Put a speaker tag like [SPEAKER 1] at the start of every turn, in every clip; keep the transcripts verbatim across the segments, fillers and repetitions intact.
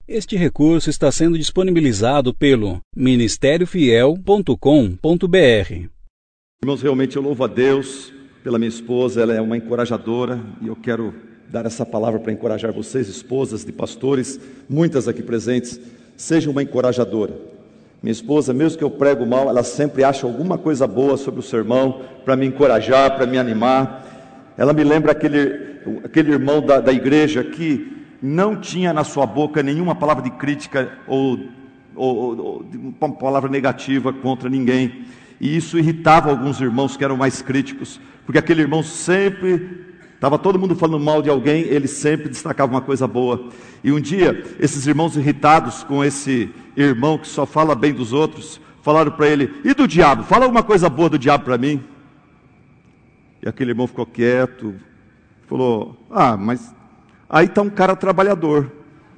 [SPEAKER 1] Este recurso está sendo disponibilizado pelo ministério fiel ponto com ponto br.
[SPEAKER 2] Irmãos, realmente eu louvo a Deus pela minha esposa, ela é uma encorajadora e eu quero dar essa palavra para encorajar vocês, esposas de pastores, muitas aqui presentes, seja uma encorajadora. Minha esposa, mesmo que eu prego mal, ela sempre acha alguma coisa boa sobre o sermão para me encorajar, para me animar. Ela me lembra aquele, aquele irmão da, da igreja que não tinha na sua boca nenhuma palavra de crítica ou, ou, ou uma palavra negativa contra ninguém, e isso irritava alguns irmãos que eram mais críticos, porque aquele irmão sempre, estava todo mundo falando mal de alguém, ele sempre destacava uma coisa boa. E um dia, esses irmãos irritados com esse irmão que só fala bem dos outros, falaram para ele: e do diabo? Fala alguma coisa boa do diabo para mim. E aquele irmão ficou quieto, falou: ah, mas aí está um cara trabalhador.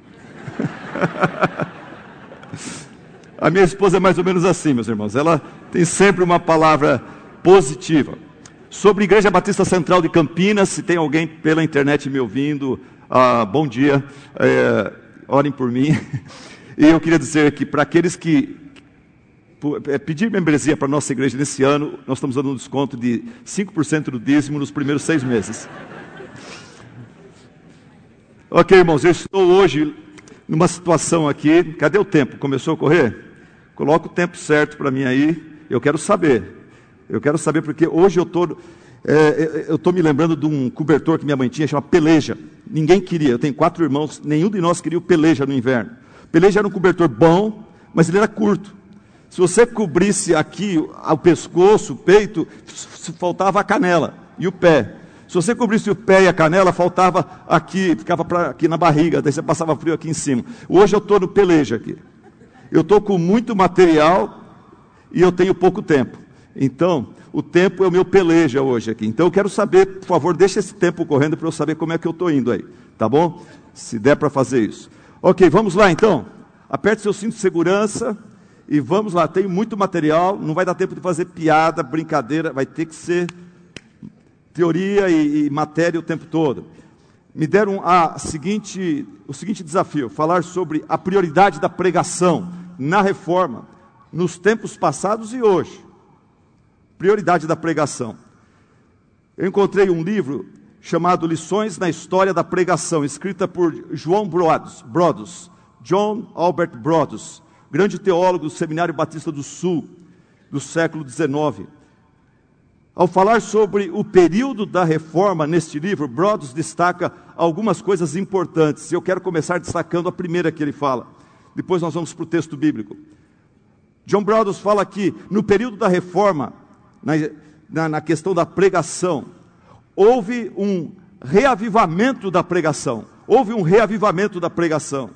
[SPEAKER 2] A minha esposa é mais ou menos assim, meus irmãos. Ela tem sempre uma palavra positiva. Sobre a Igreja Batista Central de Campinas, se tem alguém pela internet me ouvindo, ah, bom dia, é, orem por mim. E eu queria dizer que para aqueles que é, pedir membresia para a nossa igreja nesse ano, nós estamos dando um desconto de cinco por cento do dízimo nos primeiros seis meses. Ok, irmãos, eu estou hoje numa situação aqui. Cadê o tempo? Começou a correr? Coloca o tempo certo para mim aí. Eu quero saber. Eu quero saber porque hoje eu estou é, eu estou me lembrando de um cobertor que minha mãe tinha, chama Peleja. Ninguém queria. Eu tenho quatro irmãos, nenhum de nós queria o Peleja no inverno. Peleja era um cobertor bom, mas ele era curto. Se você cobrisse aqui o pescoço, o peito, faltava a canela e o pé. Se você cobrisse o pé e a canela, faltava aqui, ficava pra, aqui na barriga, daí você passava frio aqui em cima. Hoje eu estou no Peleja aqui. Eu estou com muito material e eu tenho pouco tempo. Então, o tempo é o meu Peleja hoje aqui. Então eu quero saber, por favor, deixa esse tempo correndo para eu saber como é que eu estou indo aí. Tá bom? Se der para fazer isso. Ok, vamos lá então. Aperte seu cinto de segurança e vamos lá. Tenho muito material, não vai dar tempo de fazer piada, brincadeira, vai ter que ser teoria e, e matéria o tempo todo. Me deram a seguinte, o seguinte desafio: falar sobre a prioridade da pregação na reforma, nos tempos passados e hoje. Prioridade da pregação. Eu encontrei um livro chamado Lições na História da Pregação, escrita por João Broadus, Broadus, John Albert Broadus, grande teólogo do Seminário Batista do Sul, do século dezenove. Ao falar sobre o período da reforma neste livro, Broadus destaca algumas coisas importantes. Eu quero começar destacando a primeira que ele fala. Depois nós vamos para o texto bíblico. John Broadus fala que no período da reforma, na, na, na questão da pregação, houve um reavivamento da pregação. Houve um reavivamento da pregação.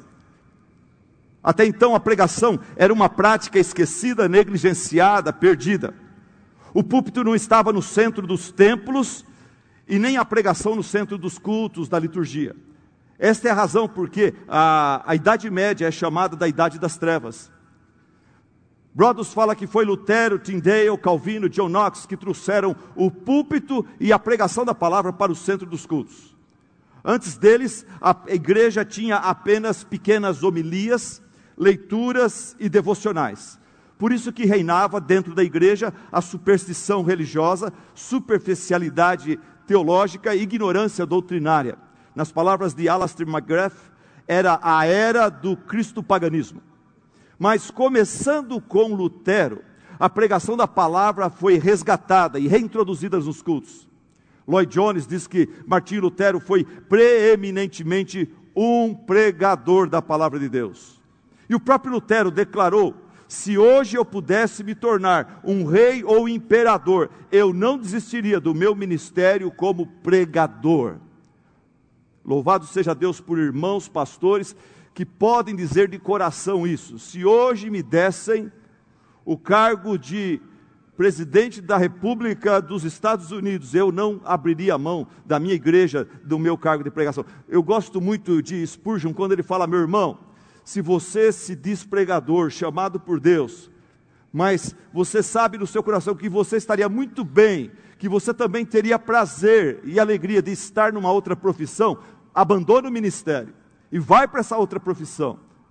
[SPEAKER 2] Até então a pregação era uma prática esquecida, negligenciada, perdida. O púlpito não estava no centro dos templos e nem a pregação no centro dos cultos, da liturgia. Esta é a razão porque a, a Idade Média é chamada da Idade das Trevas. Broadus fala que foi Lutero, Tyndale, Calvino, John Knox que trouxeram o púlpito e a pregação da palavra para o centro dos cultos. Antes deles, a igreja tinha apenas pequenas homilias, leituras e devocionais. Por isso que reinava dentro da igreja a superstição religiosa, superficialidade teológica e ignorância doutrinária. Nas palavras de Alasdair McGrath, era a era do cristopaganismo. Mas começando com Lutero, a pregação da palavra foi resgatada e reintroduzida nos cultos. Lloyd Jones diz que Martinho Lutero foi preeminentemente um pregador da palavra de Deus. E o próprio Lutero declarou: se hoje eu pudesse me tornar um rei ou imperador, eu não desistiria do meu ministério como pregador. Louvado seja Deus por irmãos pastores que podem dizer de coração isso. Se hoje me dessem o cargo de presidente da República dos Estados Unidos, eu não abriria a mão da minha igreja, do meu cargo de pregação. Eu gosto muito de Spurgeon quando ele fala: meu irmão, se você se diz pregador, chamado por Deus, mas você sabe no seu coração que você estaria muito bem, que você também teria prazer e alegria de estar numa outra profissão, abandone o ministério e vai para essa outra profissão.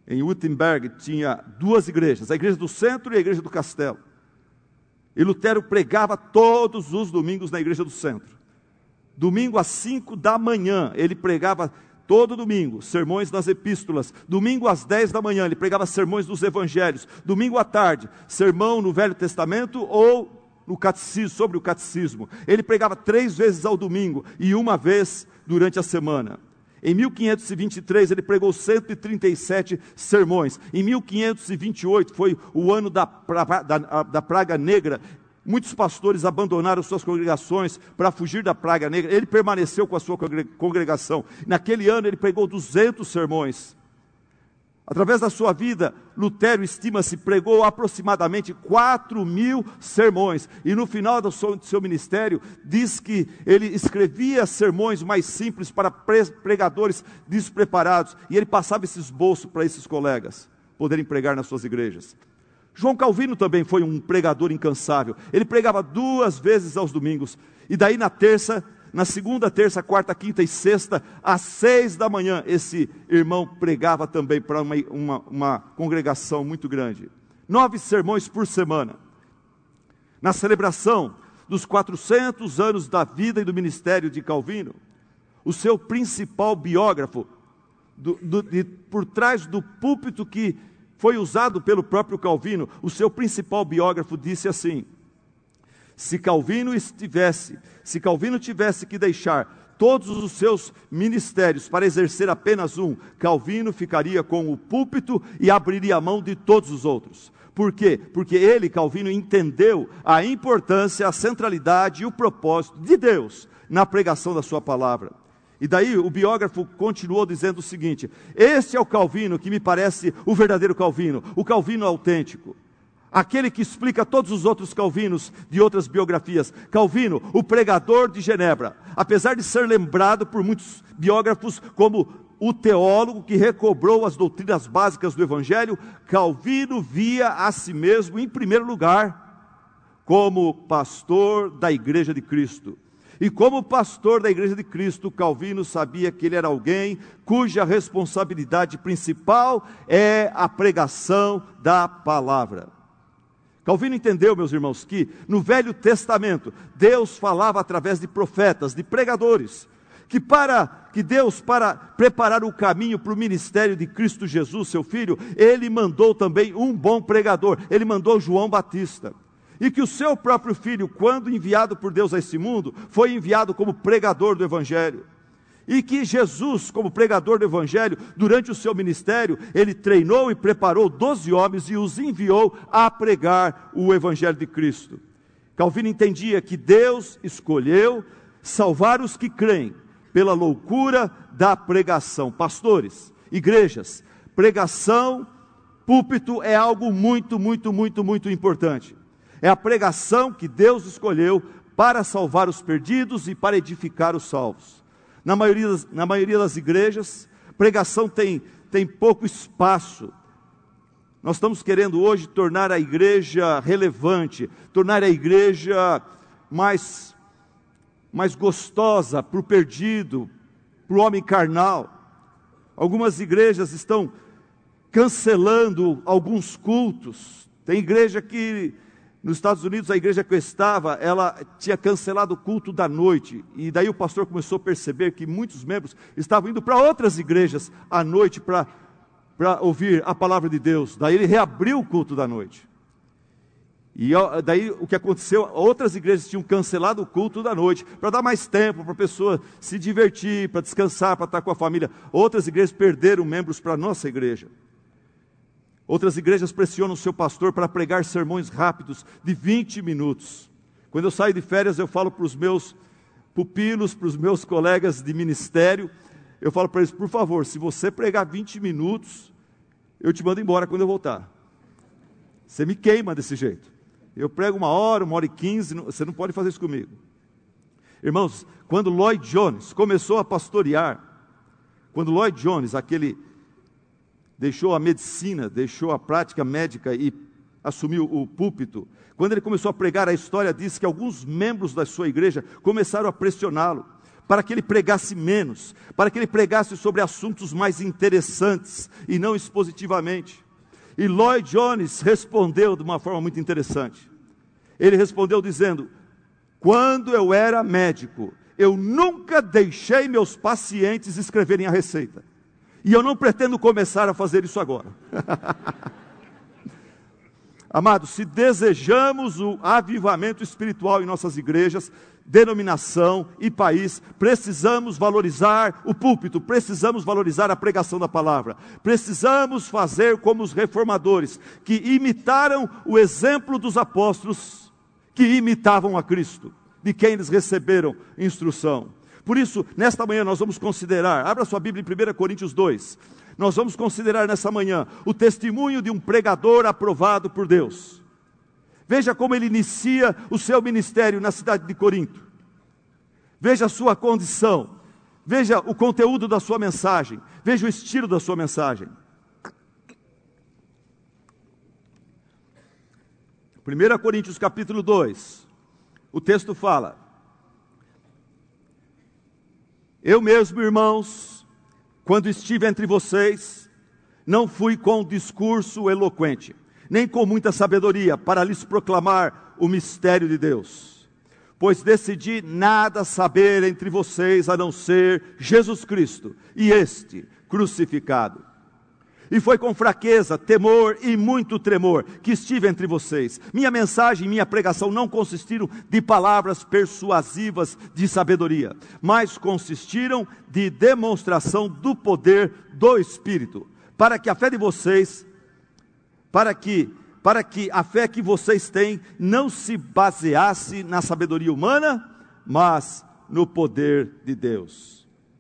[SPEAKER 2] em Wittenberg, tinha duas igrejas, a igreja do centro e a igreja do castelo. E Lutero pregava todos os domingos na igreja do centro. Domingo às cinco da manhã, ele pregava todo domingo, sermões das epístolas. Domingo às dez da manhã, ele pregava sermões dos evangelhos. Domingo à tarde, sermão no Velho Testamento ou no catecismo, sobre o catecismo. Ele pregava três vezes ao domingo e uma vez durante a semana. Em mil quinhentos e vinte e três, ele pregou cento e trinta e sete sermões. Em mil quinhentos e vinte e oito, foi o ano da, da, da praga negra. Muitos pastores abandonaram suas congregações para fugir da praga negra. Ele permaneceu com a sua congregação. Naquele ano, ele pregou duzentos sermões. Através da sua vida, Lutero, estima-se, pregou aproximadamente quatro mil sermões. E no final do seu, do seu ministério, diz que ele escrevia sermões mais simples para pregadores despreparados. E ele passava esse esboço para esses colegas poderem pregar nas suas igrejas. João Calvino também foi um pregador incansável. Ele pregava duas vezes aos domingos. E daí na terça... Na segunda, terça, quarta, quinta e sexta, às seis da manhã, esse irmão pregava também para uma, uma, uma congregação muito grande. Nove sermões por semana. Na celebração dos quatrocentos anos da vida e do ministério de Calvino, o seu principal biógrafo, do, do, de, por trás do púlpito que foi usado pelo próprio Calvino, o seu principal biógrafo disse assim: Se Calvino estivesse, se Calvino tivesse que deixar todos os seus ministérios para exercer apenas um, Calvino ficaria com o púlpito e abriria a mão de todos os outros. Por quê? Porque ele, Calvino, entendeu a importância, a centralidade e o propósito de Deus na pregação da sua palavra. E daí o biógrafo continuou dizendo o seguinte: este é o Calvino que me parece o verdadeiro Calvino, o Calvino autêntico. Aquele que explica todos os outros Calvinos de outras biografias. Calvino, o pregador de Genebra. Apesar de ser lembrado por muitos biógrafos como o teólogo que recobrou as doutrinas básicas do Evangelho, Calvino via a si mesmo, em primeiro lugar, como pastor da Igreja de Cristo. E como pastor da Igreja de Cristo, Calvino sabia que ele era alguém cuja responsabilidade principal é a pregação da palavra. Calvino entendeu, meus irmãos, que no Velho Testamento, Deus falava através de profetas, de pregadores, que, para, que Deus, para preparar o caminho para o ministério de Cristo Jesus, seu Filho, Ele mandou também um bom pregador, Ele mandou João Batista. E que o seu próprio Filho, quando enviado por Deus a esse mundo, foi enviado como pregador do Evangelho. E que Jesus, como pregador do Evangelho, durante o seu ministério, ele treinou e preparou doze homens e os enviou a pregar o Evangelho de Cristo. Calvino entendia que Deus escolheu salvar os que creem pela loucura da pregação. Pastores, igrejas, pregação, púlpito é algo muito, muito, muito, muito importante. É a pregação que Deus escolheu para salvar os perdidos e para edificar os salvos. Na maioria, das, na maioria das igrejas, pregação tem, tem pouco espaço. Nós estamos querendo hoje tornar a igreja relevante, tornar a igreja mais, mais gostosa para o perdido, para o homem carnal. Algumas igrejas estão cancelando alguns cultos. Tem igreja que... Nos Estados Unidos, a igreja que eu estava, ela tinha cancelado o culto da noite. E daí o pastor começou a perceber que muitos membros estavam indo para outras igrejas à noite para para ouvir a palavra de Deus. Daí ele reabriu o culto da noite. E daí o que aconteceu, outras igrejas tinham cancelado o culto da noite para dar mais tempo para a pessoa se divertir, para descansar, para estar com a família. Outras igrejas perderam membros para a nossa igreja. Outras igrejas pressionam o seu pastor para pregar sermões rápidos de vinte minutos. Quando eu saio de férias, eu falo para os meus pupilos, para os meus colegas de ministério, eu falo para eles: por favor, se você pregar vinte minutos, eu te mando embora quando eu voltar. Você me queima desse jeito. Eu prego uma hora, uma hora e quinze, você não pode fazer isso comigo. Irmãos, quando Lloyd Jones começou a pastorear, quando Lloyd Jones, aquele... deixou a medicina, deixou a prática médica e assumiu o púlpito. Quando ele começou a pregar, a história diz que alguns membros da sua igreja começaram a pressioná-lo para que ele pregasse menos, para que ele pregasse sobre assuntos mais interessantes e não expositivamente. E Lloyd Jones respondeu de uma forma muito interessante. Ele respondeu dizendo: quando eu era médico, eu nunca deixei meus pacientes escreverem a receita. E eu não pretendo começar a fazer isso agora. Amados, se desejamos o avivamento espiritual em nossas igrejas, denominação e país, precisamos valorizar o púlpito, precisamos valorizar a pregação da palavra, precisamos fazer como os reformadores, que imitaram o exemplo dos apóstolos, que imitavam a Cristo, de quem eles receberam instrução. Por isso, nesta manhã nós vamos considerar, abra sua Bíblia em primeira Coríntios dois, nós vamos considerar nessa manhã o testemunho de um pregador aprovado por Deus. Veja como ele inicia o seu ministério na cidade de Corinto. Veja a sua condição. Veja o conteúdo da sua mensagem. Veja o estilo da sua mensagem. primeira Coríntios capítulo dois. O texto fala: eu mesmo, irmãos, quando estive entre vocês, não fui com discurso eloquente, nem com muita sabedoria, para lhes proclamar o mistério de Deus. Pois decidi nada saber entre vocês, a não ser Jesus Cristo, e este crucificado. E foi com fraqueza, temor e muito tremor que estive entre vocês. Minha mensagem e minha pregação não consistiram de palavras persuasivas de sabedoria, mas consistiram de demonstração do poder do Espírito, para que a fé de vocês, para que, para que a fé que vocês têm não se baseasse na sabedoria humana, mas no poder de Deus.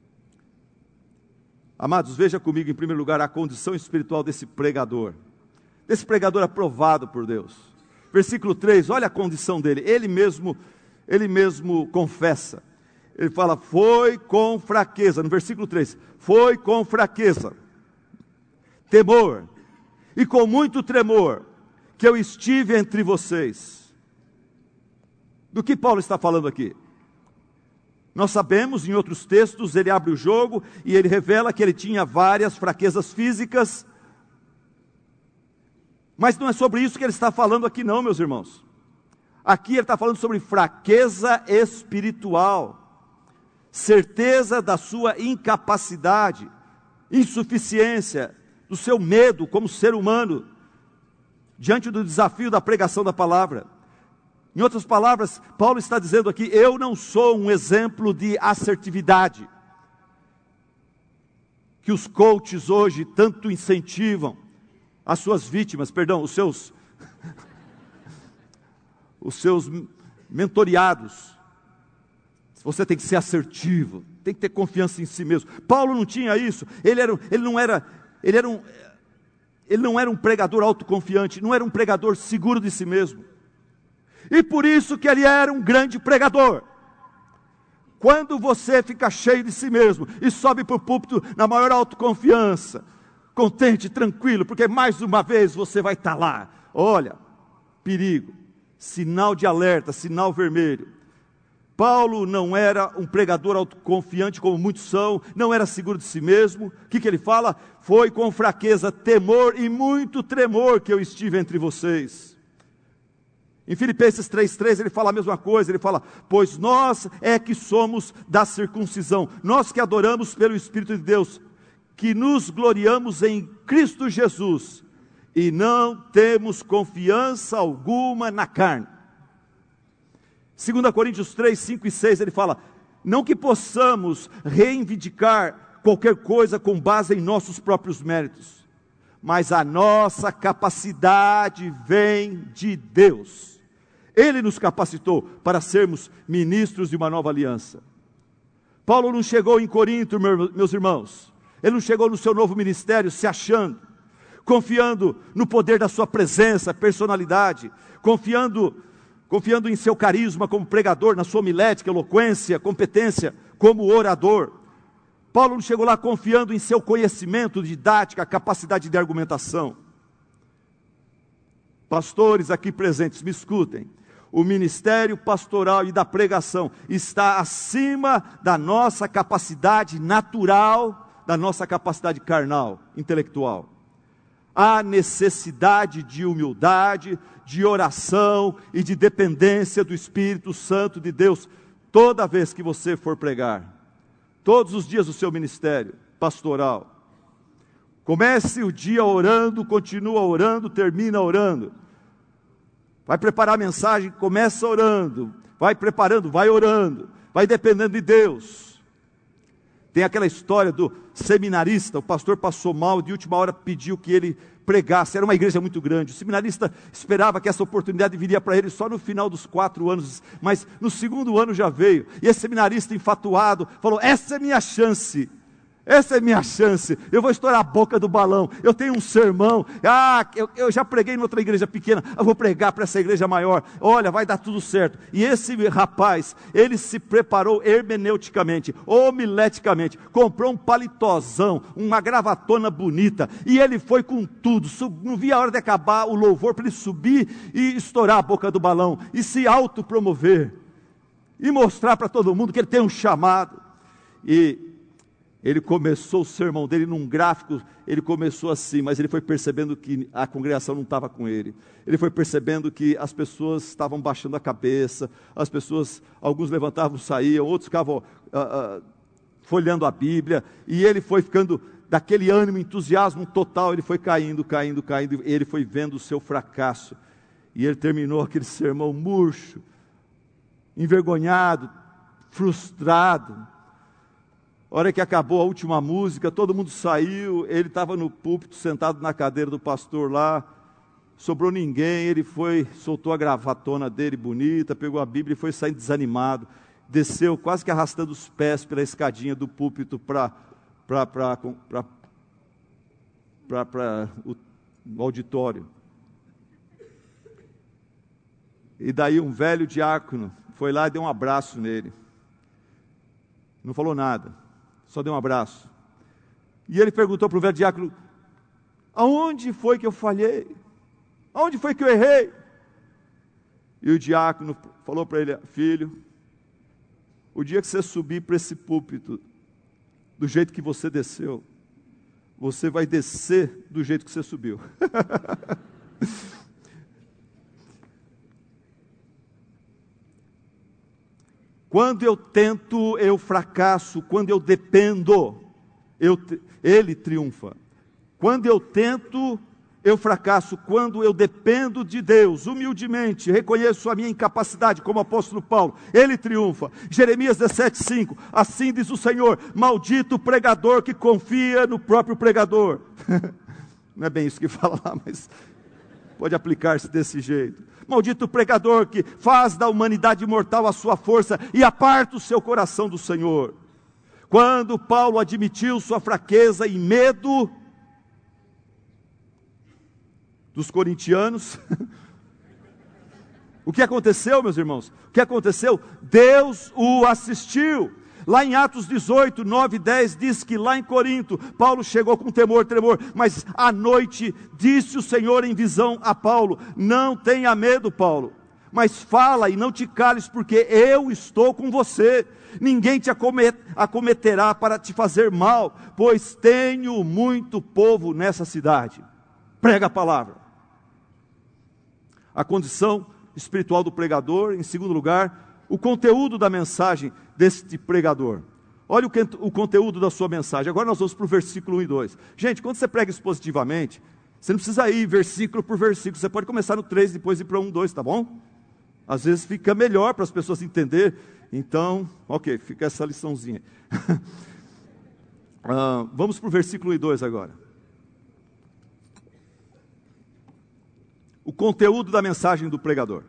[SPEAKER 2] Amados, veja comigo em primeiro lugar a condição espiritual desse pregador, desse pregador aprovado por Deus. Versículo três, olha a condição dele, ele mesmo, ele mesmo confessa, ele fala, foi com fraqueza, no versículo três, foi com fraqueza, temor, e com muito tremor, que eu estive entre vocês. Do que Paulo está falando aqui? Nós sabemos, em outros textos, ele abre o jogo e ele revela que ele tinha várias fraquezas físicas. Mas não é sobre isso que ele está falando aqui não, meus irmãos. Aqui ele está falando sobre fraqueza espiritual, certeza da sua incapacidade, insuficiência, do seu medo como ser humano, diante do desafio da pregação da palavra. Em outras palavras, Paulo está dizendo aqui, eu não sou um exemplo de assertividade, que os coaches hoje tanto incentivam as suas vítimas, perdão, os seus, os seus mentoreados. Você tem que ser assertivo, tem que ter confiança em si mesmo. Paulo não tinha isso, ele, era, ele não era, ele era um, ele não era um pregador autoconfiante, não era um pregador seguro de si mesmo. E por isso que ele era um grande pregador. Quando você fica cheio de si mesmo e sobe para o púlpito na maior autoconfiança, contente, tranquilo, porque mais uma vez você vai estar lá. Olha, perigo, sinal de alerta, sinal vermelho. Paulo não era um pregador autoconfiante como muitos são, não era seguro de si mesmo. O que, que ele fala? Foi com fraqueza, temor e muito tremor que eu estive entre vocês. Em Filipenses três, três ele fala a mesma coisa, ele fala, pois nós é que somos da circuncisão, nós que adoramos pelo Espírito de Deus, que nos gloriamos em Cristo Jesus, e não temos confiança alguma na carne. segunda Coríntios três, cinco e seis ele fala, não que possamos reivindicar qualquer coisa com base em nossos próprios méritos, mas a nossa capacidade vem de Deus. Ele nos capacitou para sermos ministros de uma nova aliança. Paulo não chegou em Corinto, meus irmãos, ele não chegou no seu novo ministério se achando, confiando no poder da sua presença, personalidade, confiando, confiando em seu carisma como pregador, na sua homilética, eloquência, competência como orador. Paulo não chegou lá confiando em seu conhecimento, didática, capacidade de argumentação. Pastores aqui presentes, me escutem. O ministério pastoral e da pregação está acima da nossa capacidade natural, da nossa capacidade carnal, intelectual. Há necessidade de humildade, de oração e de dependência do Espírito Santo de Deus, toda vez que você for pregar, todos os dias do seu ministério pastoral. Comece o dia orando, continua orando, termina orando. Vai preparar a mensagem, começa orando, vai preparando, vai orando, vai dependendo de Deus. Tem aquela história do seminarista, o pastor passou mal, de última hora pediu que ele pregasse, era uma igreja muito grande. O seminarista esperava que essa oportunidade viria para ele só no final dos quatro anos, mas no segundo ano já veio. E esse seminarista enfatuado falou: essa é minha chance. Essa é minha chance, eu vou estourar a boca do balão, eu tenho um sermão, ah, eu, eu já preguei em outra igreja pequena, eu vou pregar para essa igreja maior, olha, vai dar tudo certo. E esse rapaz, ele se preparou hermeneuticamente, homileticamente, comprou um palitozão, uma gravatona bonita, e ele foi com tudo, sub, não via a hora de acabar o louvor para ele subir e estourar a boca do balão, e se autopromover, e mostrar para todo mundo que ele tem um chamado. E ele começou o sermão dele num gráfico, ele começou assim, mas ele foi percebendo que a congregação não estava com ele. Ele foi percebendo que as pessoas estavam baixando a cabeça, as pessoas, alguns levantavam, saíam, outros ficavam uh, uh, folhando a Bíblia, e ele foi ficando daquele ânimo, entusiasmo total, ele foi caindo, caindo, caindo, e ele foi vendo o seu fracasso. E ele terminou aquele sermão murcho, envergonhado, frustrado. A hora que acabou a última música, todo mundo saiu, ele estava no púlpito, sentado na cadeira do pastor lá, sobrou ninguém, ele foi, soltou a gravatona dele bonita, pegou a Bíblia e foi saindo desanimado, desceu quase que arrastando os pés pela escadinha do púlpito para o auditório. E daí um velho diácono foi lá e deu um abraço nele, não falou nada, só deu um abraço. E ele perguntou para o velho diácono: aonde foi que eu falhei? Aonde foi que eu errei? E o diácono falou para ele: filho, o dia que você subir para esse púlpito, do jeito que você desceu, você vai descer do jeito que você subiu. Quando eu tento, eu fracasso. Quando eu dependo, eu, ele triunfa. Quando eu tento, eu fracasso. Quando eu dependo de Deus, humildemente, reconheço a minha incapacidade, como o apóstolo Paulo, ele triunfa. Jeremias dezessete, cinco, assim diz o Senhor: maldito o pregador que confia no próprio pregador. Não é bem isso que fala lá, mas pode aplicar-se desse jeito. Maldito o pregador que faz da humanidade mortal a sua força e aparta o seu coração do Senhor. Quando Paulo admitiu sua fraqueza e medo dos corintianos, o que aconteceu, meus irmãos? O que aconteceu? Deus o assistiu. Lá em Atos dezoito, nove e dez, diz que lá em Corinto, Paulo chegou com temor, tremor, mas à noite disse o Senhor em visão a Paulo: não tenha medo, Paulo, mas fala e não te cales, porque eu estou com você. Ninguém te acometerá para te fazer mal, pois tenho muito povo nessa cidade. Prega a palavra. A condição espiritual do pregador. Em segundo lugar, o conteúdo da mensagem deste pregador. Olha o, que, o conteúdo da sua mensagem. Agora nós vamos para o versículo um e dois. Gente, quando você prega expositivamente, você não precisa ir versículo por versículo. Você pode começar no três e depois ir para um, dois, tá bom? Às vezes fica melhor para as pessoas entenderem. Então, ok, fica essa liçãozinha. uh, vamos para o versículo um e dois agora. O conteúdo da mensagem do pregador.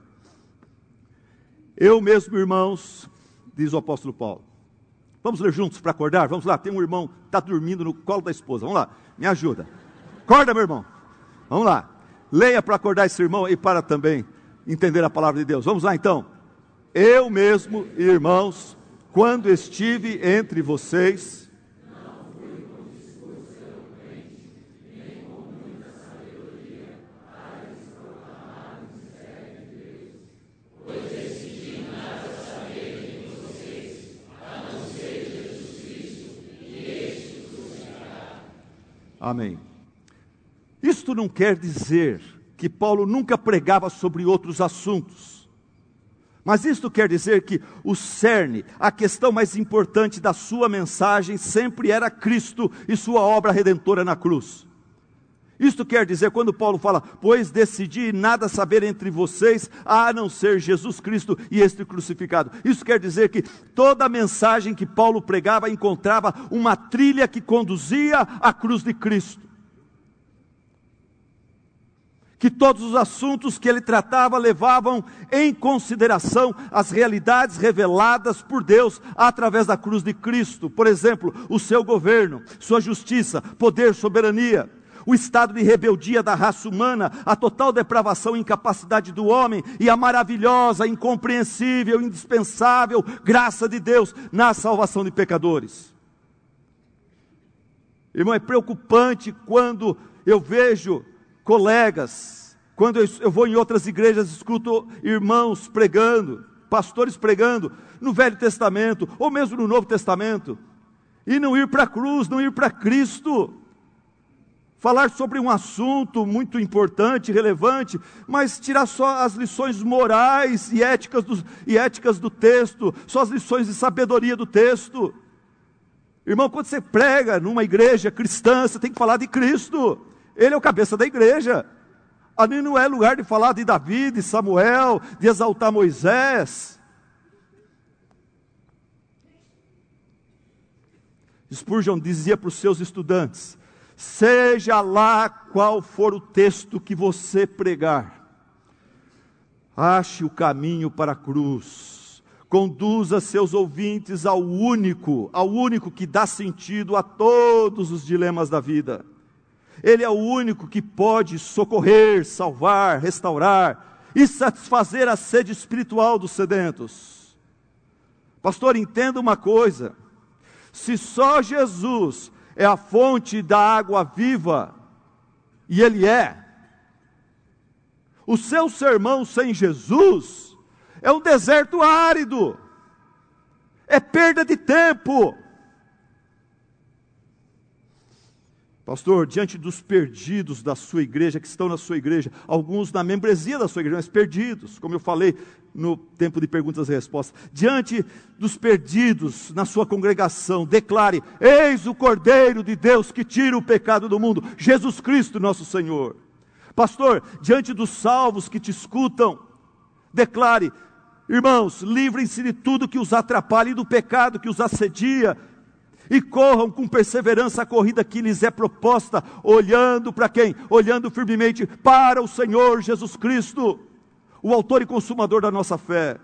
[SPEAKER 2] Eu mesmo, irmãos, diz o apóstolo Paulo. Vamos ler juntos para acordar? Vamos lá, tem um irmão que está dormindo no colo da esposa. Vamos lá, me ajuda. Acorda, meu irmão. Vamos lá. Leia para acordar esse irmão e para também entender a palavra de Deus. Vamos lá então. Eu mesmo, irmãos, quando estive entre vocês,
[SPEAKER 3] Pois
[SPEAKER 2] Amém. Isto não quer dizer que Paulo nunca pregava sobre outros assuntos. Mas isto quer dizer que o cerne, a questão mais importante da sua mensagem sempre era Cristo e sua obra redentora na cruz. Isto quer dizer, quando Paulo fala, pois decidi nada saber entre vocês, a não ser Jesus Cristo e este crucificado. Isso quer dizer que toda a mensagem que Paulo pregava encontrava uma trilha que conduzia à cruz de Cristo. Que todos os assuntos que ele tratava levavam em consideração as realidades reveladas por Deus através da cruz de Cristo. Por exemplo, o seu governo, sua justiça, poder, soberania, o estado de rebeldia da raça humana, a total depravação e incapacidade do homem e a maravilhosa, incompreensível, indispensável graça de Deus na salvação de pecadores. Irmão, é preocupante quando eu vejo colegas, quando eu, eu vou em outras igrejas, escuto irmãos pregando, pastores pregando no Velho Testamento, ou mesmo no Novo Testamento, e não ir para a cruz, não ir para Cristo, falar sobre um assunto muito importante, relevante, mas tirar só as lições morais e éticas do, e éticas do texto, só as lições de sabedoria do texto. Irmão, quando você prega numa igreja cristã, você tem que falar de Cristo. Ele é o cabeça da igreja. Ali não é lugar de falar de Davi, de Samuel, de exaltar Moisés. Spurgeon dizia para os seus estudantes, seja lá qual for o texto que você pregar, ache o caminho para a cruz, conduza seus ouvintes ao único, ao único que dá sentido a todos os dilemas da vida. Ele é o único que pode socorrer, salvar, restaurar e satisfazer a sede espiritual dos sedentos. Pastor, entenda uma coisa, se só Jesus é a fonte da água viva, e Ele é, o seu sermão sem Jesus é um deserto árido, é perda de tempo. Pastor, diante dos perdidos da sua igreja, que estão na sua igreja, alguns na membresia da sua igreja, mas perdidos, como eu falei no tempo de perguntas e respostas, diante dos perdidos na sua congregação, declare, eis o Cordeiro de Deus que tira o pecado do mundo, Jesus Cristo nosso Senhor. Pastor, diante dos salvos que te escutam, declare, irmãos, livrem-se de tudo que os atrapalha e do pecado que os assedia, e corram com perseverança a corrida que lhes é proposta, olhando para quem? Olhando firmemente para o Senhor Jesus Cristo, o autor e consumador da nossa fé.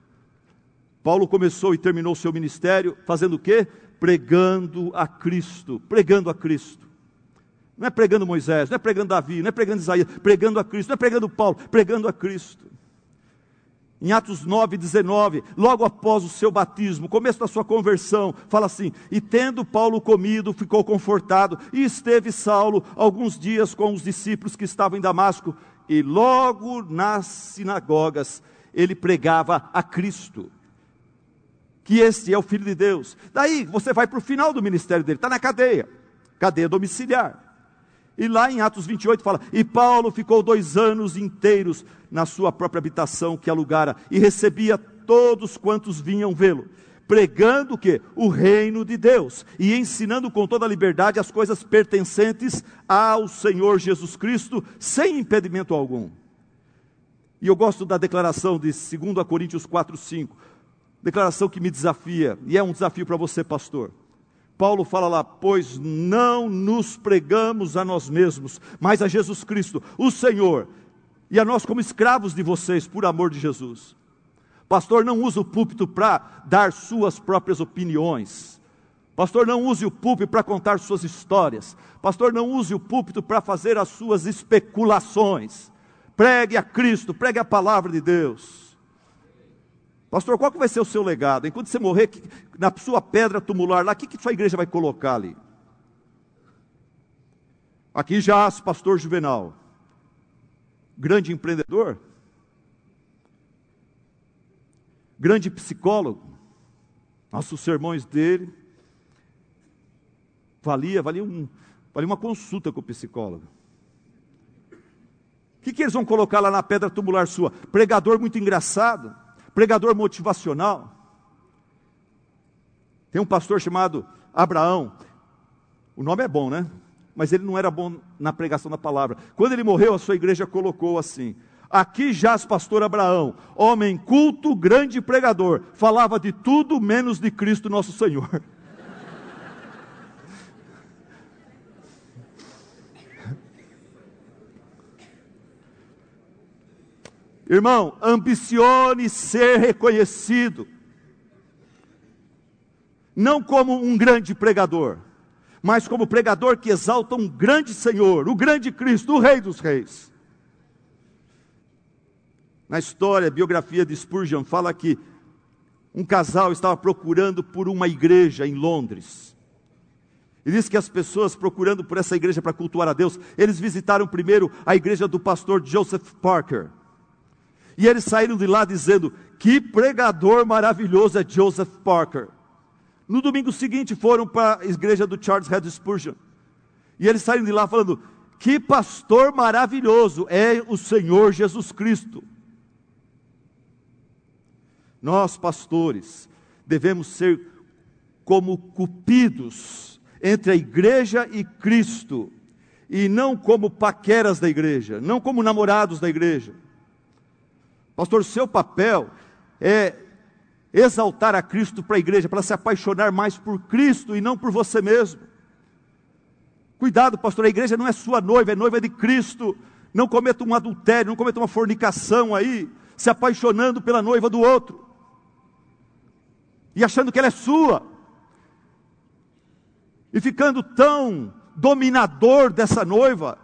[SPEAKER 2] Paulo começou e terminou seu ministério fazendo o quê? Pregando a Cristo, pregando a Cristo. Não é pregando Moisés, não é pregando Davi, não é pregando Isaías, pregando a Cristo, não é pregando Paulo, pregando a Cristo. Em Atos nove, dezenove, logo após o seu batismo, começo da sua conversão, fala assim, e tendo Paulo comido, ficou confortado, e esteve Saulo alguns dias com os discípulos que estavam em Damasco, e logo nas sinagogas, ele pregava a Cristo, que este é o Filho de Deus. Daí, você vai para o final do ministério dele, está na cadeia, cadeia domiciliar. E lá em Atos vinte e oito fala, e Paulo ficou dois anos inteiros na sua própria habitação que alugara, e recebia todos quantos vinham vê-lo, pregando o quê? O reino de Deus, e ensinando com toda a liberdade as coisas pertencentes ao Senhor Jesus Cristo, sem impedimento algum. E eu gosto da declaração de dois Coríntios quatro, cinco, declaração que me desafia, e é um desafio para você, pastor. Paulo fala lá, pois não nos pregamos a nós mesmos, mas a Jesus Cristo, o Senhor, e a nós como escravos de vocês, por amor de Jesus. Pastor, não usa o púlpito para dar suas próprias opiniões. Pastor, não use o púlpito para contar suas histórias. Pastor, não use o púlpito para fazer as suas especulações. Pregue a Cristo, pregue a palavra de Deus. Pastor, qual que vai ser o seu legado? Enquanto você morrer, na sua pedra tumular lá, o que, que sua igreja vai colocar ali? Aqui jaz pastor Juvenal, grande empreendedor, grande psicólogo. Nossos sermões dele valia, valia um, Olha, uma consulta com o psicólogo. O que, que eles vão colocar lá na pedra tubular sua? Pregador muito engraçado, pregador motivacional. Tem um pastor chamado Abraão. O nome é bom, né? Mas ele não era bom na pregação da palavra. Quando ele morreu, a sua igreja colocou assim: aqui jaz pastor Abraão, homem culto, grande pregador, falava de tudo menos de Cristo nosso Senhor. Irmão, ambicione ser reconhecido, não como um grande pregador, mas como pregador que exalta um grande Senhor, o grande Cristo, o Rei dos Reis. Na história, a biografia de Spurgeon fala que um casal estava procurando por uma igreja em Londres. E diz que as pessoas procurando por essa igreja para cultuar a Deus, eles visitaram primeiro a igreja do pastor Joseph Parker. E eles saíram de lá dizendo: que pregador maravilhoso é Joseph Parker. No domingo seguinte foram para a igreja do Charles Haddon Spurgeon. E eles saíram de lá falando: que pastor maravilhoso é o Senhor Jesus Cristo. Nós, pastores, devemos ser como cupidos entre a igreja e Cristo, e não como paqueras da igreja, não como namorados da igreja. Pastor, seu papel é exaltar a Cristo para a igreja, para se apaixonar mais por Cristo e não por você mesmo. Cuidado, pastor, a igreja não é sua noiva, é noiva de Cristo. Não cometa um adultério, não cometa uma fornicação aí, se apaixonando pela noiva do outro e achando que ela é sua, e ficando tão dominador dessa noiva,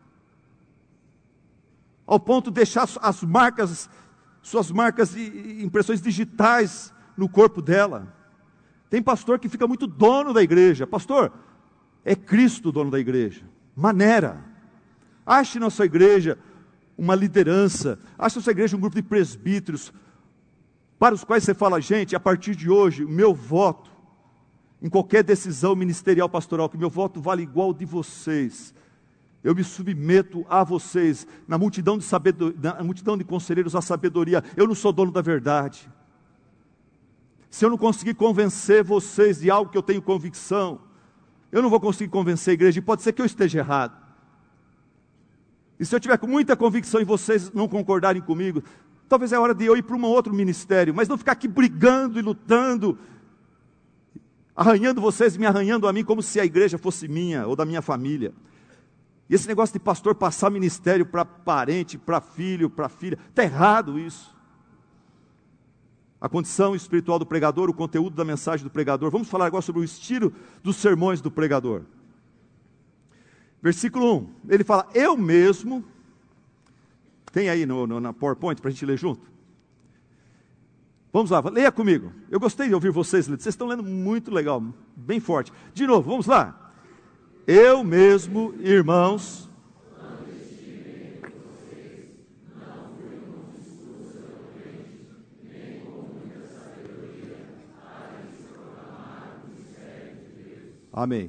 [SPEAKER 2] ao ponto de deixar as marcas, suas marcas e impressões digitais no corpo dela. Tem pastor que fica muito dono da igreja. Pastor, é Cristo o dono da igreja. Maneira. Ache na sua igreja uma liderança. Ache na sua igreja um grupo de presbíteros, para os quais você fala: gente, a partir de hoje, o meu voto, em qualquer decisão ministerial pastoral, que meu voto vale igual ao de vocês. Eu me submeto a vocês, na multidão de, sabedoria, na multidão de conselheiros, a sabedoria. Eu não sou dono da verdade. Se eu não conseguir convencer vocês de algo que eu tenho convicção, eu não vou conseguir convencer a igreja, e pode ser que eu esteja errado. E se eu tiver com muita convicção e vocês não concordarem comigo, talvez é hora de eu ir para um outro ministério, mas não ficar aqui brigando e lutando, arranhando vocês e me arranhando a mim, como se a igreja fosse minha ou da minha família. E esse negócio de pastor passar ministério para parente, para filho, para filha, está errado isso. A condição espiritual do pregador, o conteúdo da mensagem do pregador. Vamos falar agora sobre o estilo dos sermões do pregador. Versículo um, ele fala: eu mesmo, tem aí no, no, na PowerPoint para a gente ler junto? Vamos lá, leia comigo. Eu gostei de ouvir vocês ler, vocês estão lendo muito legal, bem forte. De novo, vamos lá. Eu mesmo, irmãos, amém.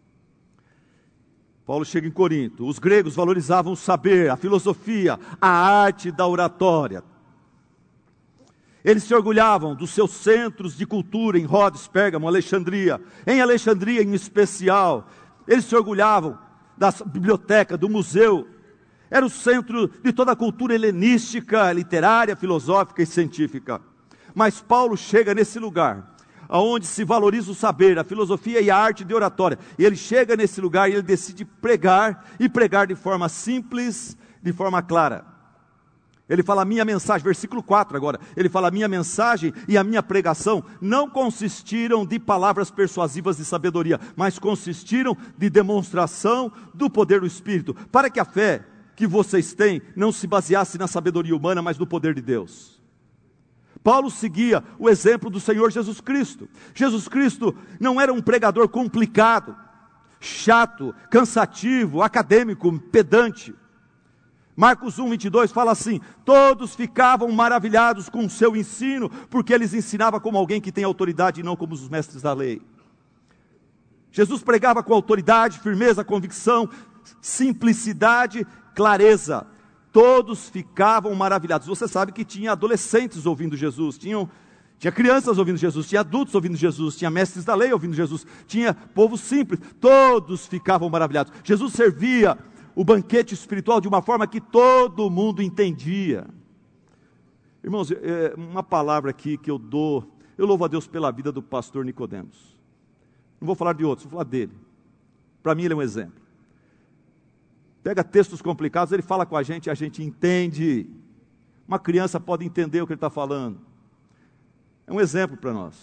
[SPEAKER 2] Paulo chega em Corinto. Os gregos valorizavam o saber, a filosofia, a arte da oratória. Eles se orgulhavam dos seus centros de cultura em Rhodes, Pérgamo, Alexandria. Em Alexandria em especial, eles se orgulhavam da biblioteca, do museu. Era o centro de toda a cultura helenística, literária, filosófica e científica. Mas Paulo chega nesse lugar, onde se valoriza o saber, a filosofia e a arte de oratória. E ele chega nesse lugar e ele decide pregar, e pregar de forma simples, de forma clara. Ele fala: a minha mensagem, versículo quatro agora, ele fala: a minha mensagem e a minha pregação não consistiram de palavras persuasivas de sabedoria, mas consistiram de demonstração do poder do Espírito, para que a fé que vocês têm não se baseasse na sabedoria humana, mas no poder de Deus. Paulo seguia o exemplo do Senhor Jesus Cristo. Jesus Cristo não era um pregador complicado, chato, cansativo, acadêmico, pedante. Marcos um, vinte e dois fala assim: todos ficavam maravilhados com o seu ensino, porque eles ensinavam como alguém que tem autoridade e não como os mestres da lei. Jesus pregava com autoridade, firmeza, convicção, simplicidade, clareza. Todos ficavam maravilhados. Você sabe que tinha adolescentes ouvindo Jesus, tinham, tinha crianças ouvindo Jesus, tinha adultos ouvindo Jesus, tinha mestres da lei ouvindo Jesus, tinha povo simples, todos ficavam maravilhados. Jesus servia o banquete espiritual de uma forma que todo mundo entendia. Irmãos, é uma palavra aqui que eu dou, eu louvo a Deus pela vida do pastor Nicodemos. Não vou falar de outros, vou falar dele. Para mim ele é um exemplo. Pega textos complicados, ele fala com a gente e a gente entende. Uma criança pode entender o que ele está falando. É um exemplo para nós.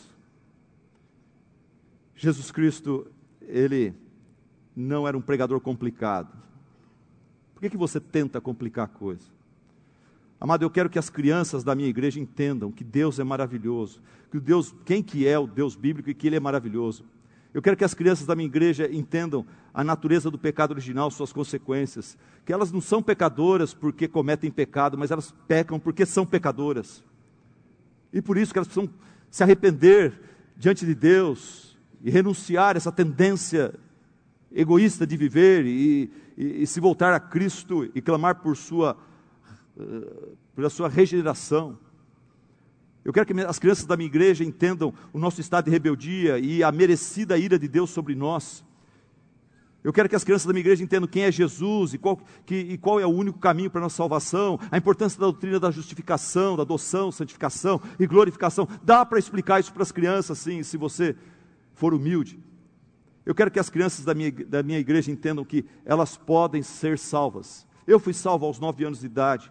[SPEAKER 2] Jesus Cristo, ele não era um pregador complicado. Por que que você tenta complicar a coisa? Amado, eu quero que as crianças da minha igreja entendam que Deus é maravilhoso, que o Deus, quem que é o Deus bíblico e que Ele é maravilhoso. Eu quero que as crianças da minha igreja entendam a natureza do pecado original, suas consequências, que elas não são pecadoras porque cometem pecado, mas elas pecam porque são pecadoras. E por isso que elas precisam se arrepender diante de Deus e renunciar a essa tendência egoísta de viver e, e, e se voltar a Cristo e clamar por sua, uh, por a sua regeneração. Eu quero que as crianças da minha igreja entendam o nosso estado de rebeldia e a merecida ira de Deus sobre nós. Eu quero que as crianças da minha igreja entendam quem é Jesus e qual, que, e qual é o único caminho para a nossa salvação, a importância da doutrina da justificação, da adoção, santificação e glorificação. Dá para explicar isso para as crianças, sim, se você for humilde. Eu quero que as crianças da minha, da minha igreja entendam que elas podem ser salvas. Eu fui salvo aos nove anos de idade.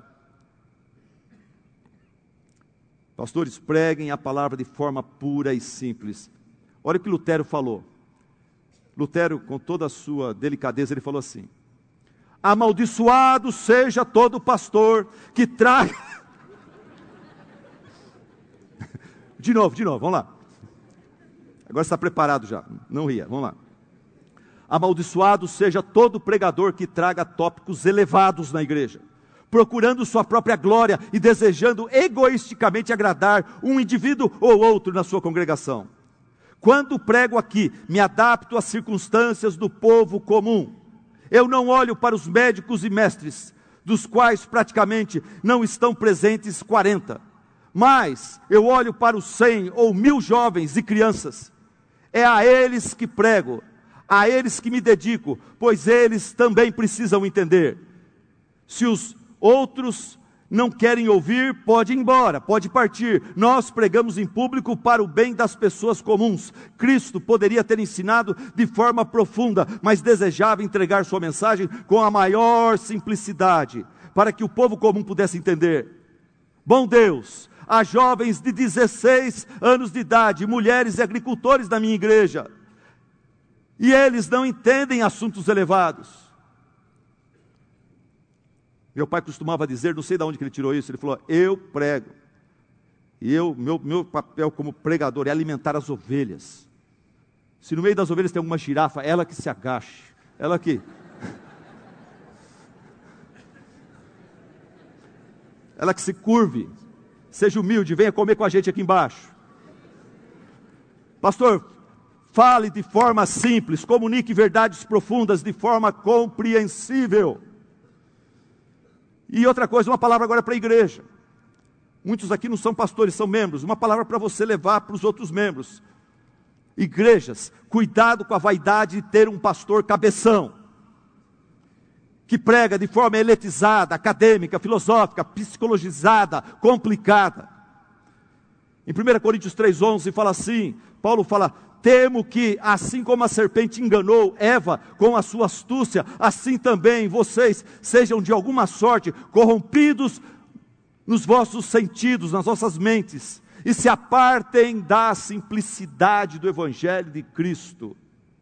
[SPEAKER 2] Pastores, preguem a palavra de forma pura e simples. Olha o que Lutero falou. Lutero, com toda a sua delicadeza, ele falou assim: amaldiçoado seja todo pastor que traga... De novo, de novo, vamos lá. Agora está preparado já, não ria, vamos lá. Amaldiçoado seja todo pregador que traga tópicos elevados na igreja, procurando sua própria glória e desejando egoisticamente agradar um indivíduo ou outro na sua congregação. Quando prego aqui, me adapto às circunstâncias do povo comum. Eu não olho para os médicos e mestres, dos quais praticamente não estão presentes quarenta. Mas eu olho para os cem ou mil jovens e crianças. É a eles que prego, a eles que me dedico, pois eles também precisam entender. Se os outros não querem ouvir, pode ir embora, pode partir. Nós pregamos em público para o bem das pessoas comuns. Cristo poderia ter ensinado de forma profunda, mas desejava entregar sua mensagem com a maior simplicidade, para que o povo comum pudesse entender. Bom Deus, há jovens de dezesseis anos de idade, mulheres e agricultores na minha igreja, e eles não entendem assuntos elevados. Meu pai costumava dizer, não sei de onde que ele tirou isso, ele falou: eu prego, e eu, meu, meu papel como pregador é alimentar as ovelhas. Se no meio das ovelhas tem alguma girafa, ela que se agache, ela que... ela que se curve, seja humilde, venha comer com a gente aqui embaixo. Pastor, fale de forma simples, comunique verdades profundas de forma compreensível. E outra coisa, uma palavra agora para a igreja. Muitos aqui não são pastores, são membros. Uma palavra para você levar para os outros membros. Igrejas, cuidado com a vaidade de ter um pastor cabeção, que prega de forma eletizada, acadêmica, filosófica, psicologizada, complicada. Em primeira Coríntios três, onze fala assim, Paulo fala: temo que, assim como a serpente enganou Eva com a sua astúcia, assim também vocês sejam de alguma sorte corrompidos nos vossos sentidos, nas vossas mentes, e se apartem da simplicidade do Evangelho de Cristo.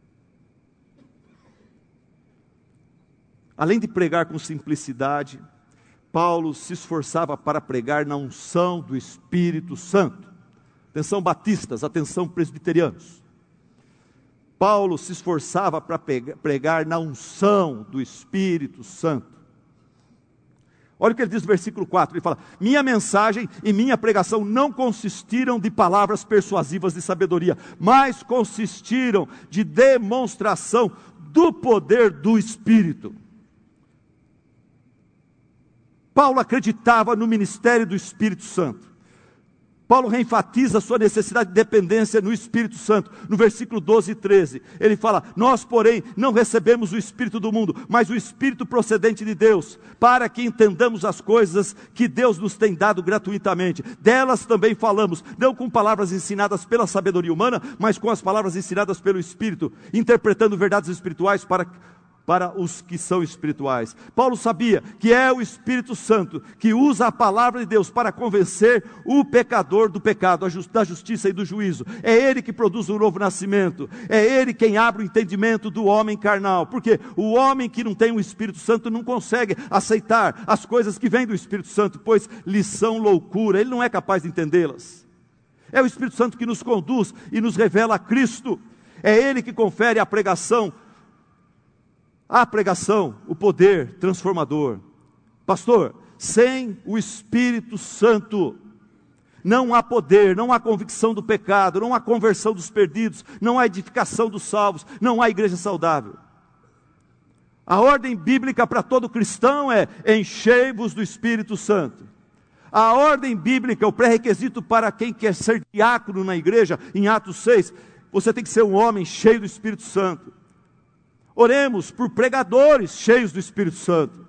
[SPEAKER 2] Além de pregar com simplicidade, Paulo se esforçava para pregar na unção do Espírito Santo. Atenção batistas, atenção presbiterianos. Paulo se esforçava para pregar na unção do Espírito Santo. Olha o que ele diz no versículo quatro, ele fala: minha mensagem e minha pregação não consistiram de palavras persuasivas de sabedoria, mas consistiram de demonstração do poder do Espírito. Paulo acreditava no ministério do Espírito Santo. Paulo reenfatiza a sua necessidade de dependência no Espírito Santo. No versículo doze e treze, ele fala: nós, porém, não recebemos o Espírito do mundo, mas o Espírito procedente de Deus, para que entendamos as coisas que Deus nos tem dado gratuitamente. Delas também falamos, não com palavras ensinadas pela sabedoria humana, mas com as palavras ensinadas pelo Espírito, interpretando verdades espirituais para... para os que são espirituais. Paulo sabia que é o Espírito Santo que usa a palavra de Deus para convencer o pecador do pecado, da justiça e do juízo. É Ele que produz o novo nascimento. É Ele quem abre o entendimento do homem carnal. Porque o homem que não tem o Espírito Santo não consegue aceitar as coisas que vêm do Espírito Santo, pois lhes são loucura. Ele não é capaz de entendê-las. É o Espírito Santo que nos conduz e nos revela a Cristo. É Ele que confere a pregação A pregação, o poder transformador. Pastor, sem o Espírito Santo, não há poder, não há convicção do pecado, não há conversão dos perdidos, não há edificação dos salvos, não há igreja saudável. A ordem bíblica para todo cristão é: enchei-vos do Espírito Santo. A ordem bíblica, o pré-requisito para quem quer ser diácono na igreja, em Atos seis, você tem que ser um homem cheio do Espírito Santo. Oremos por pregadores cheios do Espírito Santo.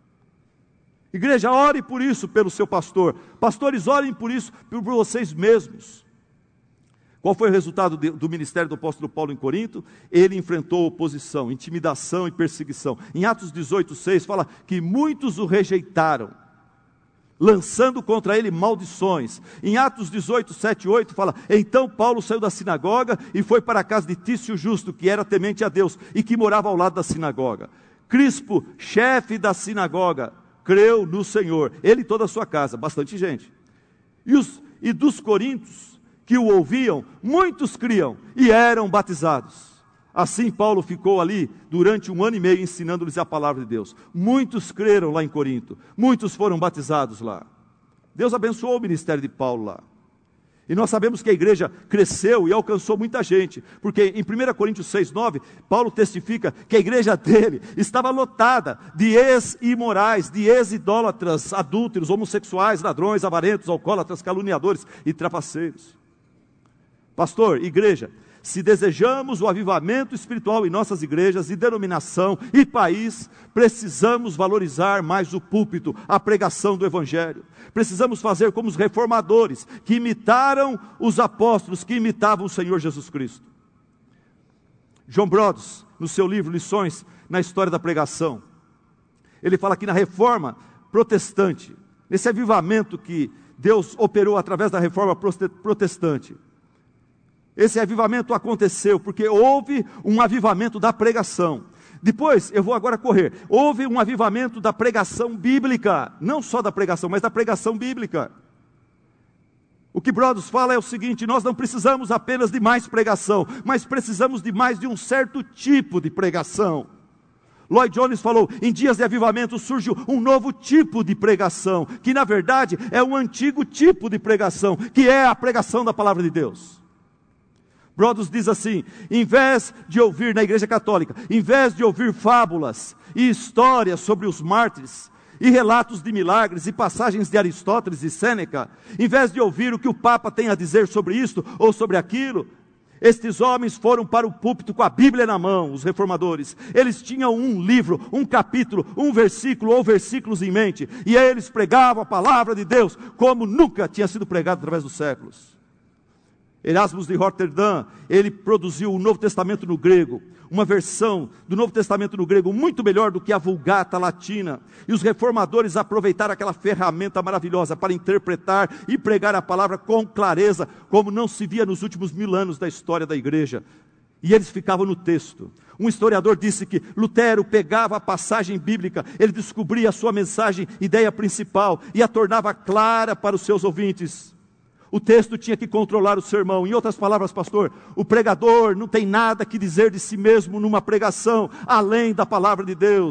[SPEAKER 2] Igreja, ore por isso pelo seu pastor. Pastores, orem por isso por vocês mesmos. Qual foi o resultado de, do ministério do apóstolo Paulo em Corinto? Ele enfrentou oposição, intimidação e perseguição. Em Atos dezoito, seis fala que muitos o rejeitaram, lançando contra ele maldições. Em Atos dezoito, sete e oito fala: então Paulo saiu da sinagoga e foi para a casa de Tício Justo, que era temente a Deus e que morava ao lado da sinagoga. Crispo, chefe da sinagoga, creu no Senhor, ele e toda a sua casa, bastante gente. E, os, e dos coríntios que o ouviam, muitos criam e eram batizados. Assim Paulo ficou ali durante um ano e meio ensinando-lhes a palavra de Deus. Muitos creram lá em Corinto, muitos foram batizados lá. Deus abençoou o ministério de Paulo lá. E nós sabemos que a igreja cresceu e alcançou muita gente, porque em primeira Coríntios seis, nove, Paulo testifica que a igreja dele estava lotada de ex-imorais, de ex-idólatras, adúlteros, homossexuais, ladrões, avarentos, alcoólatras, caluniadores e trapaceiros. Pastor, igreja, se desejamos o avivamento espiritual em nossas igrejas e denominação e país, precisamos valorizar mais o púlpito, a pregação do Evangelho. Precisamos fazer como os reformadores, que imitaram os apóstolos, que imitavam o Senhor Jesus Cristo. John Brodos, no seu livro Lições na História da Pregação, ele fala que na reforma protestante, nesse avivamento que Deus operou através da reforma protestante, esse avivamento aconteceu porque houve um avivamento da pregação. Depois, eu vou agora correr, houve um avivamento da pregação bíblica, não só da pregação, mas da pregação bíblica. O que Brodos fala é o seguinte: nós não precisamos apenas de mais pregação, mas precisamos de mais de um certo tipo de pregação. Lloyd Jones falou: em dias de avivamento surge um novo tipo de pregação, que na verdade é um antigo tipo de pregação, que é a pregação da palavra de Deus. Brodos diz assim: em vez de ouvir na igreja católica, em vez de ouvir fábulas e histórias sobre os mártires, e relatos de milagres e passagens de Aristóteles e Sêneca, em vez de ouvir o que o Papa tem a dizer sobre isto ou sobre aquilo, estes homens foram para o púlpito com a Bíblia na mão, os reformadores. Eles tinham um livro, um capítulo, um versículo ou versículos em mente, e eles pregavam a palavra de Deus como nunca tinha sido pregado através dos séculos. Erasmus de Roterdã, ele produziu o Novo Testamento no grego, uma versão do Novo Testamento no grego muito melhor do que a Vulgata latina, e os reformadores aproveitaram aquela ferramenta maravilhosa para interpretar e pregar a palavra com clareza, como não se via nos últimos mil anos da história da igreja, e eles ficavam no texto. Um historiador disse que Lutero pegava a passagem bíblica, ele descobria a sua mensagem, ideia principal, e a tornava clara para os seus ouvintes. O texto tinha que controlar o sermão. Em outras palavras, pastor, o pregador não tem nada que dizer de si mesmo numa pregação, além da palavra de Deus.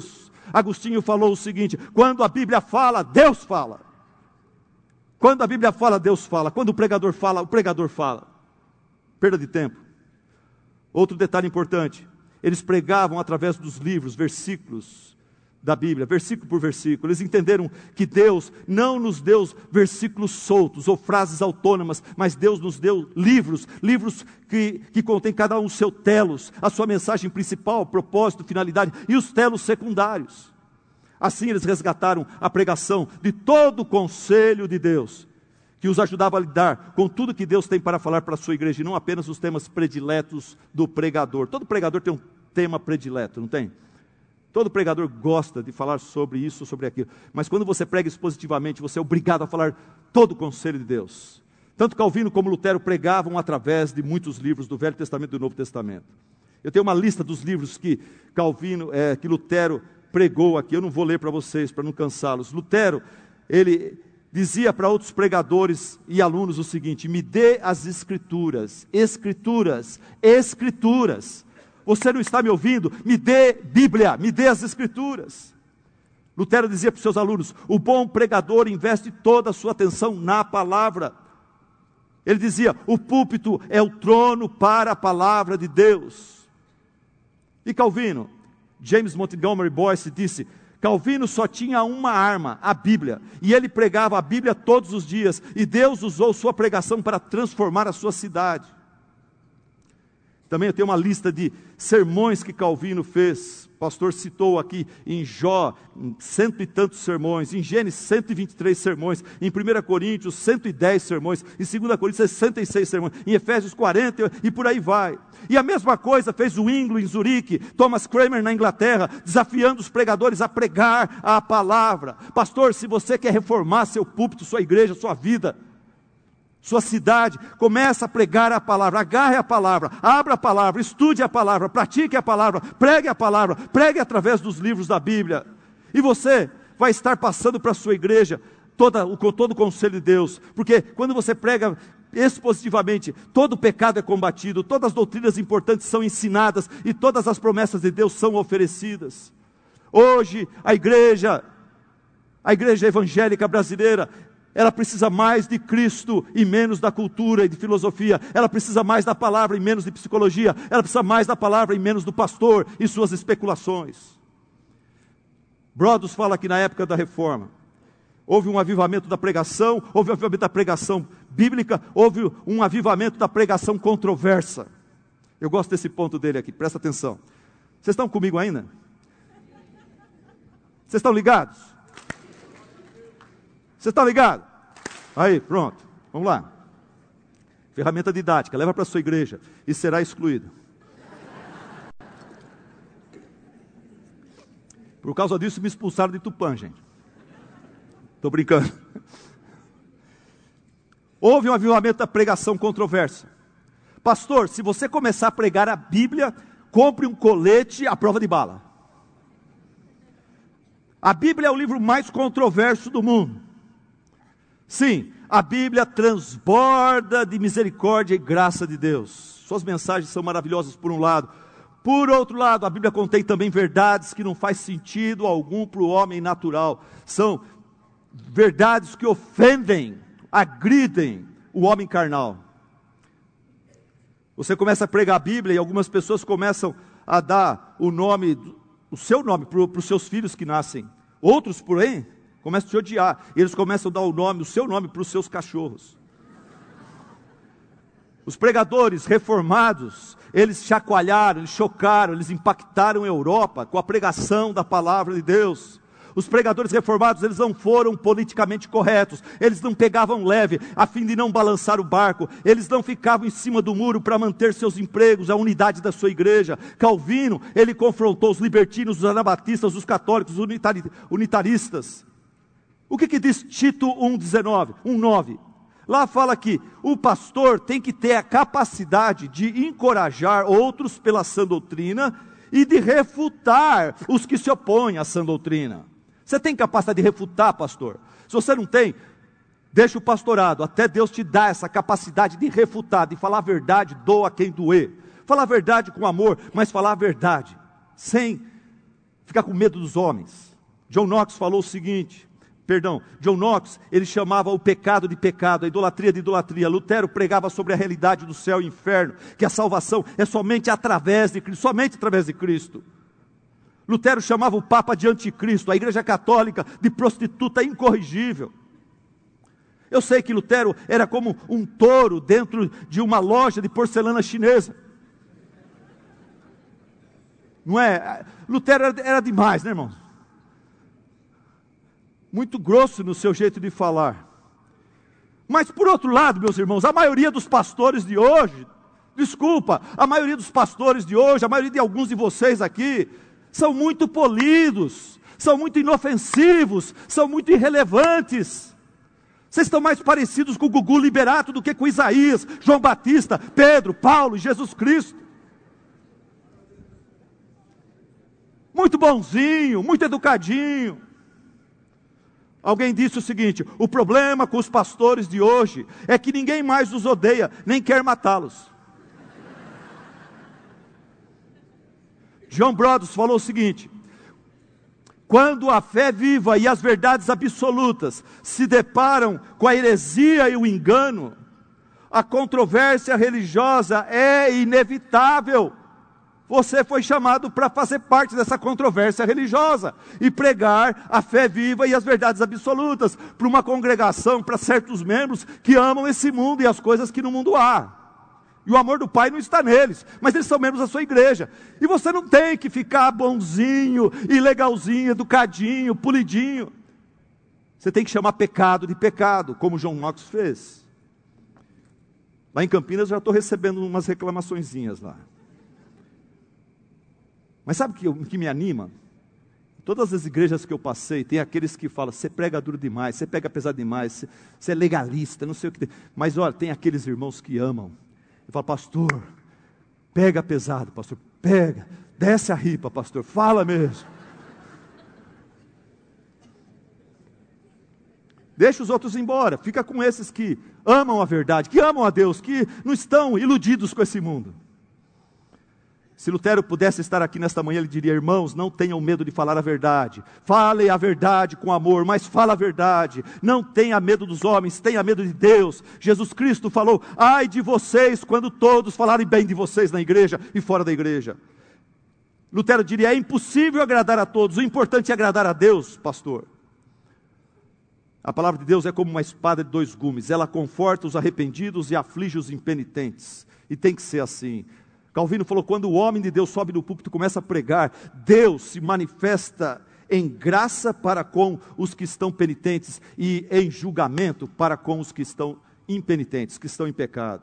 [SPEAKER 2] Agostinho falou o seguinte: quando a Bíblia fala, Deus fala. Quando a Bíblia fala, Deus fala. Quando o pregador fala, o pregador fala. Perda de tempo. Outro detalhe importante: eles pregavam através dos livros, versículos da Bíblia, versículo por versículo. Eles entenderam que Deus não nos deu versículos soltos ou frases autônomas, mas Deus nos deu livros, livros que, que contêm cada um o seu telos, a sua mensagem principal, propósito, finalidade, e os telos secundários. Assim eles resgataram a pregação de todo o conselho de Deus, que os ajudava a lidar com tudo que Deus tem para falar para a sua igreja, e não apenas os temas prediletos do pregador. Todo pregador tem um tema predileto, não tem? Todo pregador gosta de falar sobre isso, sobre aquilo. Mas quando você prega expositivamente, você é obrigado a falar todo o conselho de Deus. Tanto Calvino como Lutero pregavam através de muitos livros do Velho Testamento e do Novo Testamento. Eu tenho uma lista dos livros que Calvino, é, que Lutero pregou aqui. Eu não vou ler para vocês, para não cansá-los. Lutero, ele dizia para outros pregadores e alunos o seguinte: me dê as escrituras, escrituras, escrituras. Você não está me ouvindo? Me dê Bíblia, me dê as Escrituras. Lutero dizia para os seus alunos: o bom pregador investe toda a sua atenção na palavra. Ele dizia: o púlpito é o trono para a palavra de Deus. E Calvino, James Montgomery Boyce disse: Calvino só tinha uma arma, a Bíblia, e ele pregava a Bíblia todos os dias, e Deus usou sua pregação para transformar a sua cidade. Também eu tenho uma lista de sermões que Calvino fez. O pastor citou aqui em Jó, cento e tantos sermões, em Gênesis, cento e vinte e três sermões, em primeira Coríntios, cento e dez sermões, em segunda Coríntios, sessenta e seis sermões, em Efésios, quarenta, e por aí vai. E a mesma coisa fez o Inglo em Zurique, Thomas Cranmer na Inglaterra, desafiando os pregadores a pregar a palavra. Pastor, se você quer reformar seu púlpito, sua igreja, sua vida, sua cidade, começa a pregar a palavra, agarre a palavra, abra a palavra, estude a palavra, pratique a palavra, pregue a palavra, pregue através dos livros da Bíblia, e você vai estar passando para a sua igreja toda, o, todo o conselho de Deus, porque quando você prega expositivamente, todo o pecado é combatido, todas as doutrinas importantes são ensinadas, e todas as promessas de Deus são oferecidas. Hoje, a igreja, a igreja evangélica brasileira, ela precisa mais de Cristo e menos da cultura e de filosofia. Ela precisa mais da palavra e menos de psicologia. Ela precisa mais da palavra e menos do pastor e suas especulações. Brodus fala que na época da reforma houve um avivamento da pregação, houve um avivamento da pregação bíblica, houve um avivamento da pregação controversa. Eu gosto desse ponto dele aqui, presta atenção. Vocês estão comigo ainda? Vocês estão ligados? Você está ligado? Aí, pronto, vamos lá. Ferramenta didática, leva para a sua igreja e será excluído. Por causa disso me expulsaram de Tupã, gente. Estou brincando. Houve um avivamento da pregação controversa. Pastor, se você começar a pregar a Bíblia, compre um colete à prova de bala. A Bíblia é o livro mais controverso do mundo. Sim, a Bíblia transborda de misericórdia e graça de Deus. Suas mensagens são maravilhosas por um lado. Por outro lado, a Bíblia contém também verdades que não faz sentido algum para o homem natural. São verdades que ofendem, agridem o homem carnal. Você começa a pregar a Bíblia e algumas pessoas começam a dar o nome, o seu nome para os seus filhos que nascem. Outros, porém, começam a te odiar. E eles começam a dar o nome, o seu nome para os seus cachorros. Os pregadores reformados, eles chacoalharam, eles chocaram, eles impactaram a Europa com a pregação da palavra de Deus. Os pregadores reformados, eles não foram politicamente corretos, eles não pegavam leve, a fim de não balançar o barco, eles não ficavam em cima do muro para manter seus empregos, a unidade da sua igreja. Calvino, ele confrontou os libertinos, os anabatistas, os católicos, os unitari- unitaristas. O que, que diz Tito um, dezenove, um, nove? Lá fala que o pastor tem que ter a capacidade de encorajar outros pela sã doutrina e de refutar os que se opõem à sã doutrina. Você tem capacidade de refutar, pastor? Se você não tem, deixa o pastorado, até Deus te dá essa capacidade de refutar, de falar a verdade, doa quem doer. Falar a verdade com amor, mas falar a verdade, sem ficar com medo dos homens. John Knox falou o seguinte, perdão, John Knox, ele chamava o pecado de pecado, a idolatria de idolatria. Lutero pregava sobre a realidade do céu e inferno, que a salvação é somente através de Cristo, somente através de Cristo. Lutero chamava o Papa de anticristo, a Igreja Católica de prostituta incorrigível. Eu sei que Lutero era como um touro dentro de uma loja de porcelana chinesa. Não é? Lutero era, era demais, né, irmão? Muito grosso no seu jeito de falar. Mas por outro lado, meus irmãos, a maioria dos pastores de hoje, desculpa, a maioria dos pastores de hoje, a maioria de alguns de vocês aqui, são muito polidos, são muito inofensivos, são muito irrelevantes. Vocês estão mais parecidos com o Gugu Liberato do que com Isaías, João Batista, Pedro, Paulo e Jesus Cristo. Muito bonzinho, muito educadinho. Alguém disse o seguinte: o problema com os pastores de hoje é que ninguém mais os odeia, nem quer matá-los. John Broadus falou o seguinte: quando a fé viva e as verdades absolutas se deparam com a heresia e o engano, a controvérsia religiosa é inevitável. Você foi chamado para fazer parte dessa controvérsia religiosa e pregar a fé viva e as verdades absolutas para uma congregação, para certos membros que amam esse mundo e as coisas que no mundo há. E o amor do Pai não está neles, mas eles são membros da sua igreja. E você não tem que ficar bonzinho e legalzinho, educadinho, polidinho. Você tem que chamar pecado de pecado, como John Knox fez. Lá em Campinas eu já estou recebendo umas reclamaçõezinhas lá. Mas sabe o que, o que me anima? Todas as igrejas que eu passei, tem aqueles que falam, você prega duro demais, você pega pesado demais, você, você é legalista, não sei o que tem. Mas olha, tem aqueles irmãos que amam. Eu falo, pastor, pega pesado, pastor, pega, desce a ripa, pastor, fala mesmo. Deixa os outros embora, fica com esses que amam a verdade, que amam a Deus, que não estão iludidos com esse mundo. Se Lutero pudesse estar aqui nesta manhã, ele diria, irmãos, não tenham medo de falar a verdade. Falem a verdade com amor, mas fala a verdade. Não tenha medo dos homens, tenha medo de Deus. Jesus Cristo falou, ai de vocês quando todos falarem bem de vocês na igreja e fora da igreja. Lutero diria, é impossível agradar a todos, o importante é agradar a Deus, pastor. A palavra de Deus é como uma espada de dois gumes, ela conforta os arrependidos e aflige os impenitentes. E tem que ser assim. Calvino falou, quando o homem de Deus sobe no púlpito e começa a pregar, Deus se manifesta em graça para com os que estão penitentes e em julgamento para com os que estão impenitentes, que estão em pecado.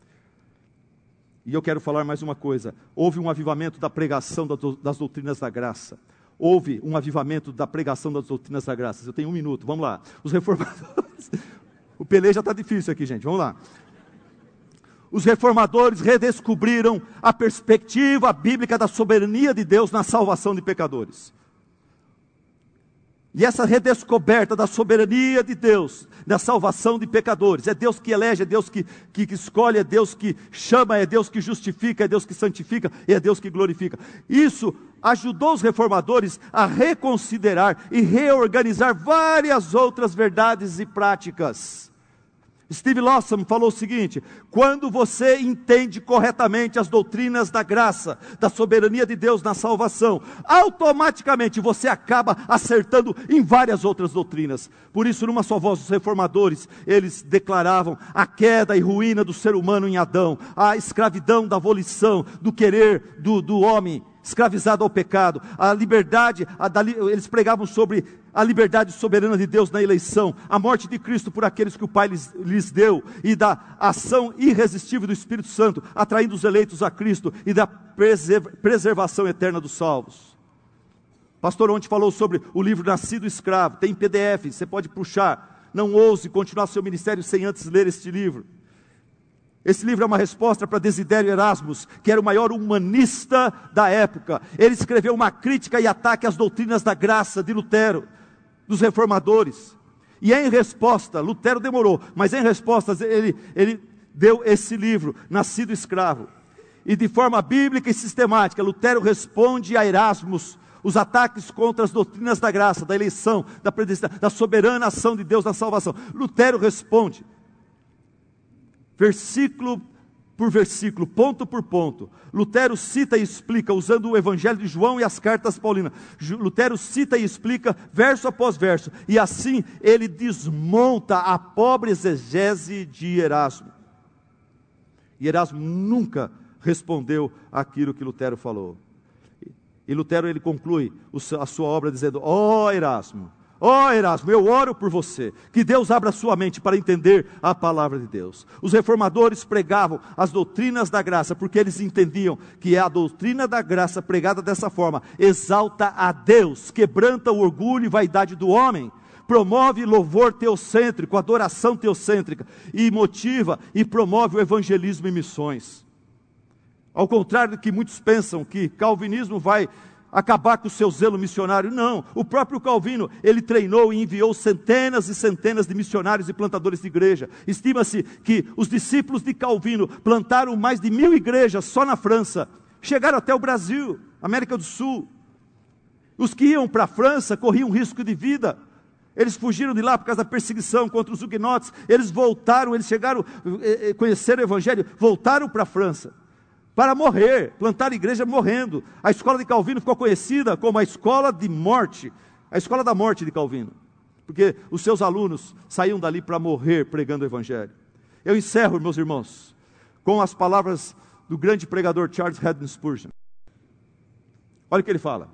[SPEAKER 2] E eu quero falar mais uma coisa, houve um avivamento da pregação das doutrinas da graça. Houve um avivamento da pregação das doutrinas da graça. Eu tenho um minuto, vamos lá. Os reformadores, o Pelé já está difícil aqui, gente, vamos lá. Os reformadores redescobriram a perspectiva bíblica da soberania de Deus na salvação de pecadores. E essa redescoberta da soberania de Deus na salvação de pecadores, é Deus que elege, é Deus que, que, que escolhe, é Deus que chama, é Deus que justifica, é Deus que santifica, e é Deus que glorifica. Isso ajudou os reformadores a reconsiderar e reorganizar várias outras verdades e práticas. Steve Lawson falou o seguinte, quando você entende corretamente as doutrinas da graça, da soberania de Deus na salvação, automaticamente você acaba acertando em várias outras doutrinas. Por isso, numa só voz, os reformadores, eles declaravam a queda e ruína do ser humano em Adão, a escravidão da volição, do querer do, do homem, escravizado ao pecado, a liberdade, a da, eles pregavam sobre a liberdade soberana de Deus na eleição, a morte de Cristo por aqueles que o Pai lhes, lhes deu, e da ação irresistível do Espírito Santo, atraindo os eleitos a Cristo, e da preservação eterna dos salvos. Pastor ontem falou sobre o livro Nascido Escravo, tem P D F, você pode puxar, não ouse continuar seu ministério sem antes ler este livro. Esse livro é uma resposta para Desidério Erasmus, que era o maior humanista da época. Ele escreveu uma crítica e ataque às doutrinas da graça de Lutero, dos reformadores. E em resposta, Lutero demorou, mas em resposta ele, ele deu esse livro, Nascido Escravo. E de forma bíblica e sistemática, Lutero responde a Erasmus, os ataques contra as doutrinas da graça, da eleição, da predestinação, da soberana ação de Deus na salvação. Lutero responde, versículo por versículo, ponto por ponto. Lutero cita e explica, usando o Evangelho de João e as cartas paulinas. Lutero cita e explica, verso após verso, e assim ele desmonta a pobre exegese de Erasmo. E Erasmo nunca respondeu aquilo que Lutero falou. E Lutero ele conclui a sua obra dizendo: ó oh, Erasmo, ó oh, Erasmo, eu oro por você, que Deus abra sua mente para entender a palavra de Deus. Os reformadores pregavam as doutrinas da graça, porque eles entendiam que a doutrina da graça pregada dessa forma exalta a Deus, quebranta o orgulho e vaidade do homem, promove louvor teocêntrico, adoração teocêntrica, e motiva e promove o evangelismo e missões. Ao contrário do que muitos pensam, que calvinismo vai acabar com o seu zelo missionário. Não, o próprio Calvino, ele treinou e enviou centenas e centenas de missionários e plantadores de igreja. Estima-se que os discípulos de Calvino plantaram mais de mil igrejas só na França, chegaram até o Brasil, América do Sul. Os que iam para a França corriam risco de vida, eles fugiram de lá por causa da perseguição contra os huguenotes, eles voltaram, eles chegaram, conheceram o Evangelho, voltaram para a França, para morrer, plantar igreja morrendo. A escola de Calvino ficou conhecida como a escola de morte, a escola da morte de Calvino, porque os seus alunos saíam dali para morrer pregando o Evangelho. Eu encerro, meus irmãos, com as palavras do grande pregador Charles Haddon Spurgeon. Olha o que ele fala: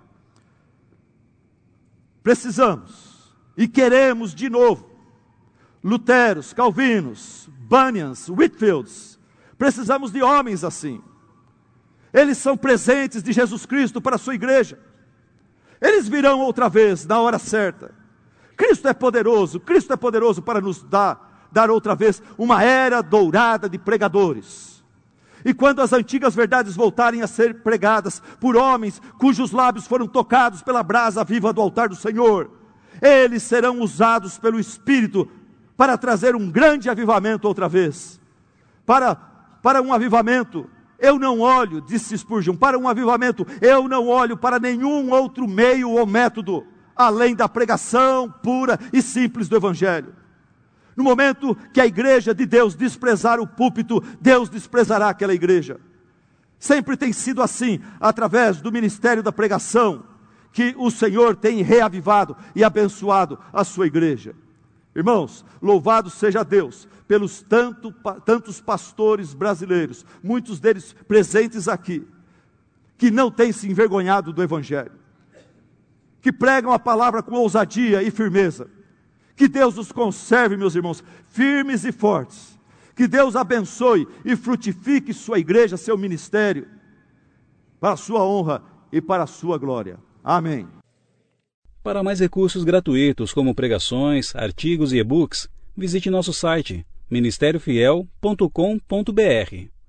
[SPEAKER 2] precisamos e queremos de novo Luteros, Calvinos, Bunyans, Whitfields. Precisamos de homens assim. Eles são presentes de Jesus Cristo para a sua igreja. Eles virão outra vez, na hora certa. Cristo é poderoso, Cristo é poderoso para nos dar, dar outra vez uma era dourada de pregadores. E quando as antigas verdades voltarem a ser pregadas por homens cujos lábios foram tocados pela brasa viva do altar do Senhor, eles serão usados pelo Espírito para trazer um grande avivamento outra vez. Para, para um avivamento, eu não olho, disse Spurgeon, para um avivamento, eu não olho para nenhum outro meio ou método, além da pregação pura e simples do Evangelho. No momento que a igreja de Deus desprezar o púlpito, Deus desprezará aquela igreja. Sempre tem sido assim, através do ministério da pregação, que o Senhor tem reavivado e abençoado a sua igreja. Irmãos, louvado seja Deus pelos tanto, tantos pastores brasileiros, muitos deles presentes aqui, que não têm se envergonhado do Evangelho, que pregam a palavra com ousadia e firmeza. Que Deus os conserve, meus irmãos, firmes e fortes. Que Deus abençoe e frutifique sua igreja, seu ministério, para a sua honra e para a sua glória. Amém.
[SPEAKER 1] Para mais recursos gratuitos como pregações, artigos e e-books, visite nosso site ministério fiel ponto com ponto br.